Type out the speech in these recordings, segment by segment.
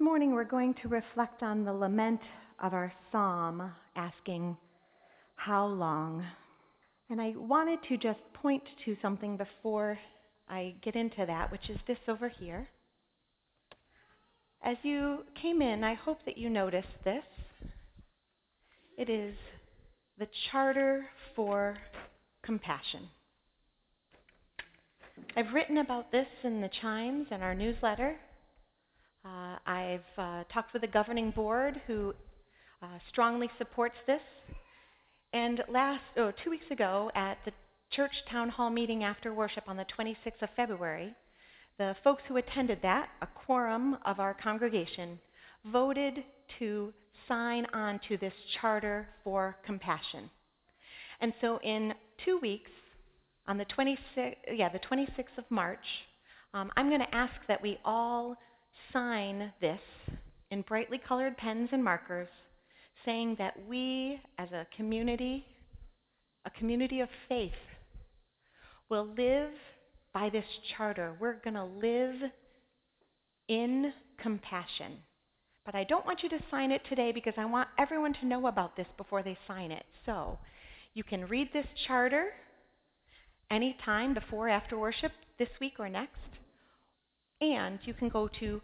morning we're going to reflect on the lament of our psalm, asking, "How long?" And I wanted to just point to something before I get into that, which is this over here. As you came in, I hope that you noticed this. It is the Charter for Compassion. I've written about this in the Chimes and our newsletter. I've talked with the governing board who strongly supports this. And 2 weeks ago at the church town hall meeting after worship on the 26th of February, the folks who attended that, a quorum of our congregation, voted to sign on to this Charter for Compassion. And so in 2 weeks, on the 26th of March, I'm going to ask that we all sign this in brightly colored pens and markers, saying that we, as a community of faith, will live by this charter. We're going to live in compassion. But I don't want you to sign it today because I want everyone to know about this before they sign it. So you can read this charter anytime before or after worship this week or next. And you can go to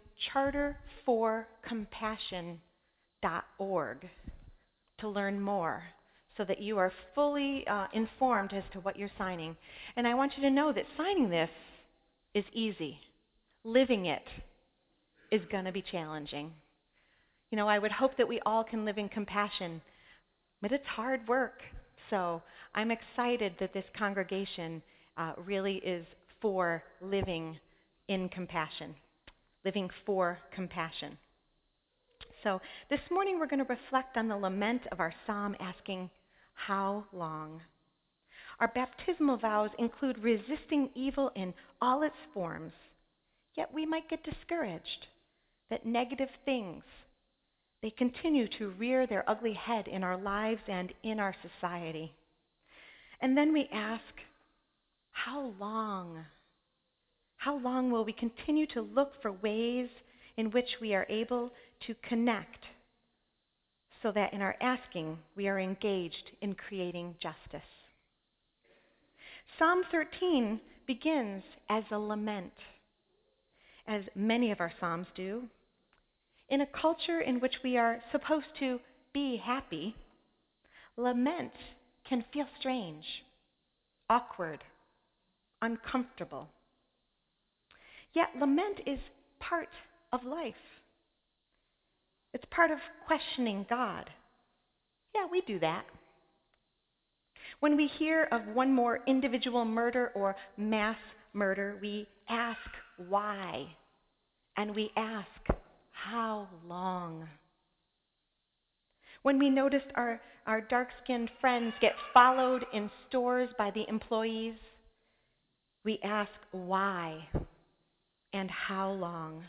charterforcompassion.org to learn more so that you are fully informed as to what you're signing. And I want you to know that signing this is easy. Living it is going to be challenging. You know, I would hope that we all can live in compassion, but it's hard work. So I'm excited that this congregation really is for living in compassion, living for compassion. So this morning we're going to reflect on the lament of our psalm, asking, "How long?" Our baptismal vows include resisting evil in all its forms, yet we might get discouraged that negative things, they continue to rear their ugly head in our lives and in our society. And then we ask, how long? How long will we continue to look for ways in which we are able to connect so that in our asking we are engaged in creating justice? Psalm 13 begins as a lament, as many of our psalms do. In a culture in which we are supposed to be happy, lament can feel strange, awkward, uncomfortable. Yet lament is part of life. It's part of questioning God. Yeah, we do that. When we hear of one more individual murder or mass murder, we ask why, and we ask how long. When we noticed our dark-skinned friends get followed in stores by the employees, we ask why and how long.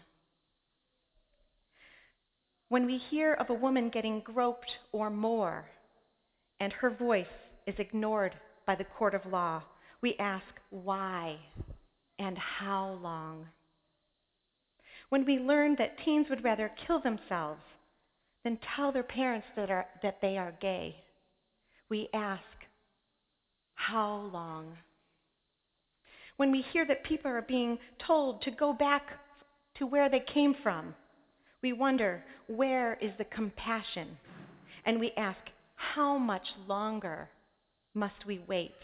When we hear of a woman getting groped or more, and her voice is ignored by the court of law, we ask why and how long. When we learn that teens would rather kill themselves than tell their parents that they are gay, we ask how long. When we hear that people are being told to go back to where they came from, we wonder, where is the compassion? And we ask, how much longer must we wait?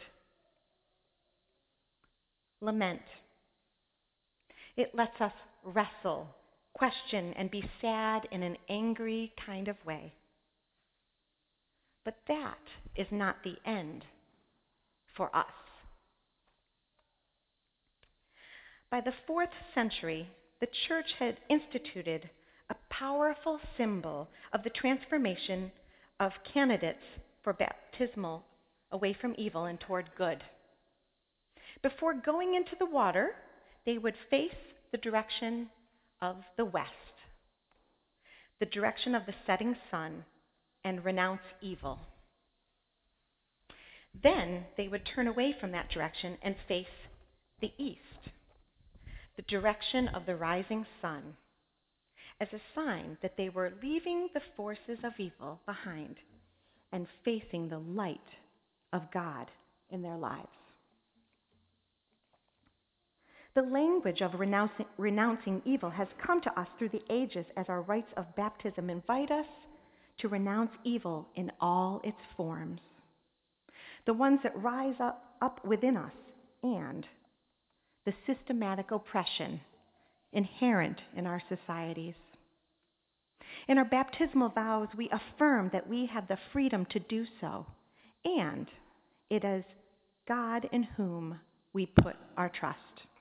Lament. It lets us wrestle, question, and be sad in an angry kind of way. But that is not the end for us. By the 4th century, the church had instituted a powerful symbol of the transformation of candidates for baptismal away from evil and toward good. Before going into the water, they would face the direction of the west, the direction of the setting sun, and renounce evil. Then they would turn away from that direction and face the east, the direction of the rising sun. as a sign that they were leaving the forces of evil behind and facing the light of God in their lives. The language of renouncing evil has come to us through the ages as our rites of baptism invite us to renounce evil in all its forms, the ones that rise up within us, and the systematic oppression inherent in our societies. In our baptismal vows, we affirm that we have the freedom to do so, and it is God in whom we put our trust.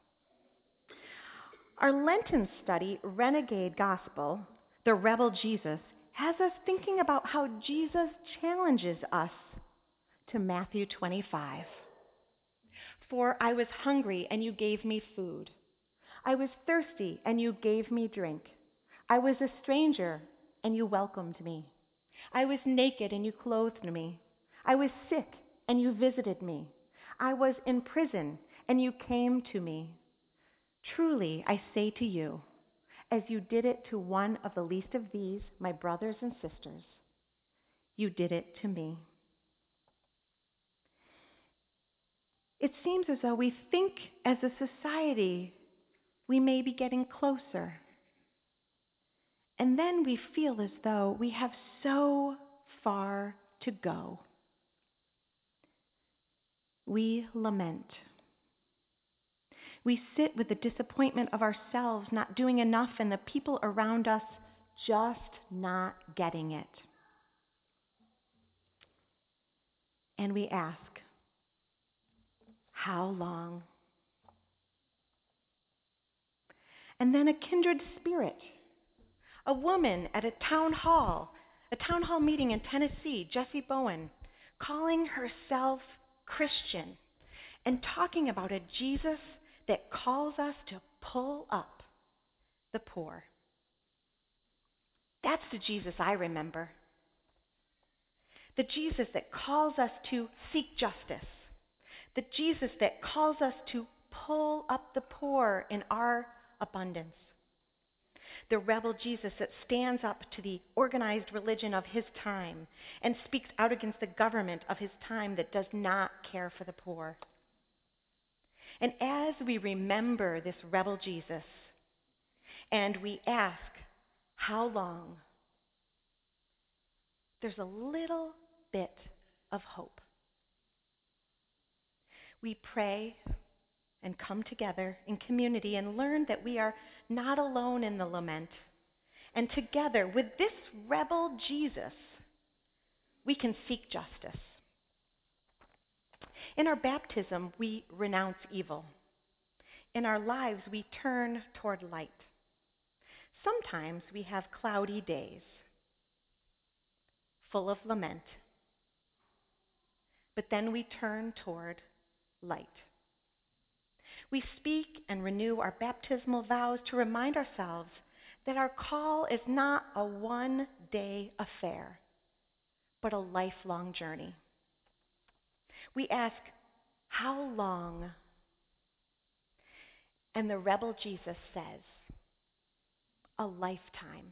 Our Lenten study, Renegade Gospel, the Rebel Jesus, has us thinking about how Jesus challenges us to Matthew 25. For I was hungry and you gave me food. I was thirsty and you gave me drink. I was a stranger and you welcomed me. I was naked and you clothed me. I was sick and you visited me. I was in prison and you came to me. Truly, I say to you, as you did it to one of the least of these, my brothers and sisters, you did it to me. It seems as though we think as a society we may be getting closer. And then we feel as though we have so far to go. We lament. We sit with the disappointment of ourselves not doing enough and the people around us just not getting it. And we ask, how long? And then a kindred spirit, a woman at a town hall meeting in Tennessee, Jessie Bowen, calling herself Christian and talking about a Jesus that calls us to pull up the poor. That's the Jesus I remember. The Jesus that calls us to seek justice. The Jesus that calls us to pull up the poor in our abundance. The rebel Jesus that stands up to the organized religion of his time and speaks out against the government of his time that does not care for the poor. And as we remember this rebel Jesus and we ask, how long? There's a little bit of hope. We pray and come together in community and learn that we are not alone in the lament. And together with this rebel Jesus, we can seek justice. In our baptism, we renounce evil. In our lives, we turn toward light. Sometimes we have cloudy days, full of lament. But then we turn toward light. We speak and renew our baptismal vows to remind ourselves that our call is not a one-day affair, but a lifelong journey. We ask, how long? And the rebel Jesus says, a lifetime.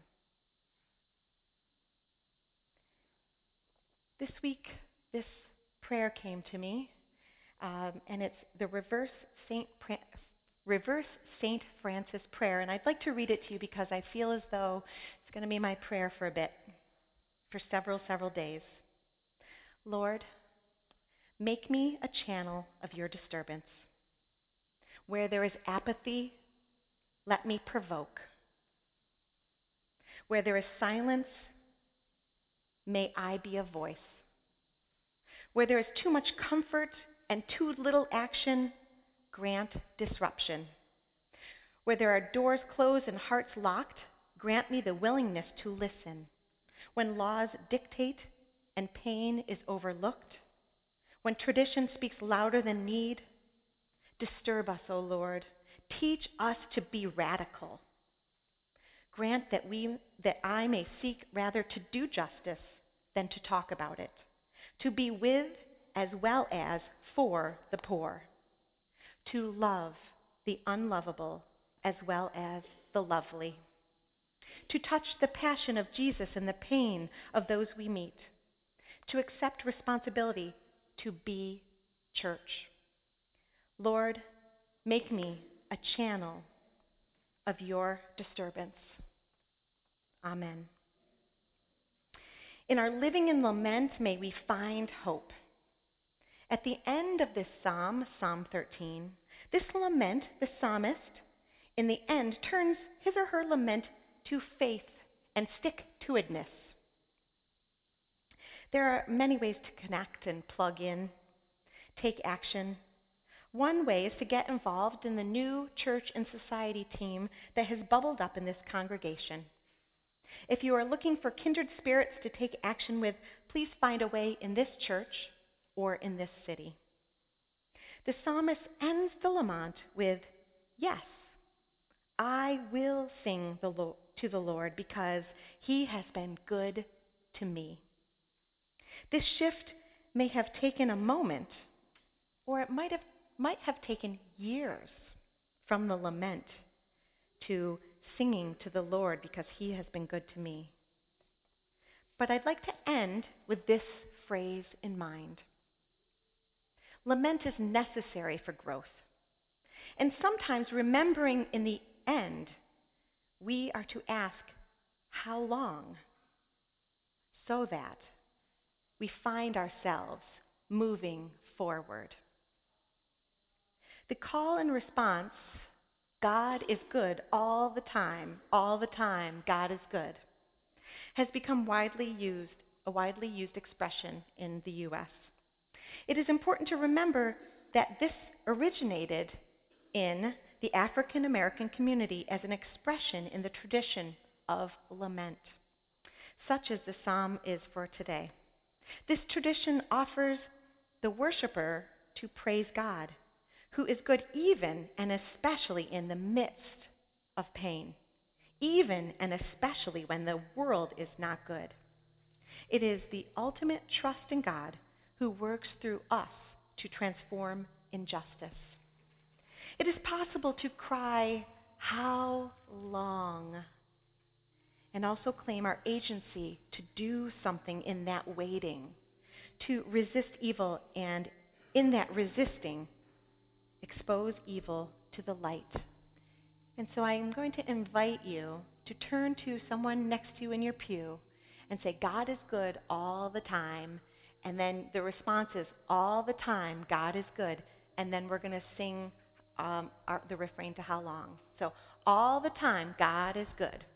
This week, this prayer came to me, and it's the Reverse St. Francis prayer, and I'd like to read it to you because I feel as though it's going to be my prayer for a bit, for several days. Lord, make me a channel of your disturbance. Where there is apathy, let me provoke. Where there is silence, may I be a voice. Where there is too much comfort and too little action, grant disruption. Where there are doors closed and hearts locked, grant me the willingness to listen. When laws dictate and pain is overlooked, when tradition speaks louder than need, disturb us, O Lord. Teach us to be radical. Grant that I may seek rather to do justice than to talk about it, to be with as well as for the poor, to love the unlovable as well as the lovely, to touch the passion of Jesus and the pain of those we meet, to accept responsibility to be church. Lord, make me a channel of your disturbance. Amen. In our living in lament, may we find hope. At the end of this psalm, Psalm 13, this lament, the psalmist, in the end, turns his or her lament to faith and stick-to-itness. There are many ways to connect and plug in, take action. One way is to get involved in the new church and society team that has bubbled up in this congregation. If you are looking for kindred spirits to take action with, please find a way in this church or in this city. The psalmist ends the lament with, yes, I will sing to the Lord because he has been good to me. This shift may have taken a moment, or it might have taken years from the lament to singing to the Lord because he has been good to me. But I'd like to end with this phrase in mind. Lament is necessary for growth. And sometimes remembering in the end, we are to ask, how long? So that we find ourselves moving forward. The call and response, God is good all the time, God is good, has become a widely used expression in the U.S. It is important to remember that this originated in the African American community as an expression in the tradition of lament, such as the psalm is for today. This tradition offers the worshiper to praise God, who is good even and especially in the midst of pain, even and especially when the world is not good. It is the ultimate trust in God who works through us to transform injustice. It is possible to cry, how long? And also claim our agency to do something in that waiting, to resist evil, and in that resisting, expose evil to the light. And so I am going to invite you to turn to someone next to you in your pew and say, God is good all the time. And then the response is, all the time, God is good. And then we're going to sing the refrain to how long. So, all the time, God is good.